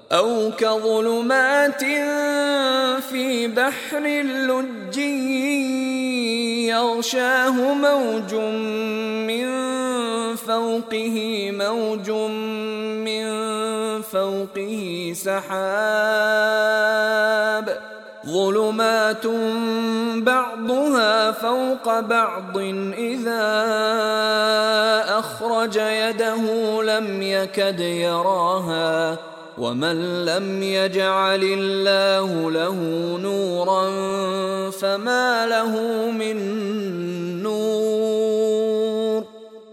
أو كظلمات في بحر لجي يغشاه موج من فوقه موج من فوقه سحاب ظلمات بعضها فوق بعض إذا أخرج يده لم يكد يراها ومن لم يجعل الله له نورا فما له من نور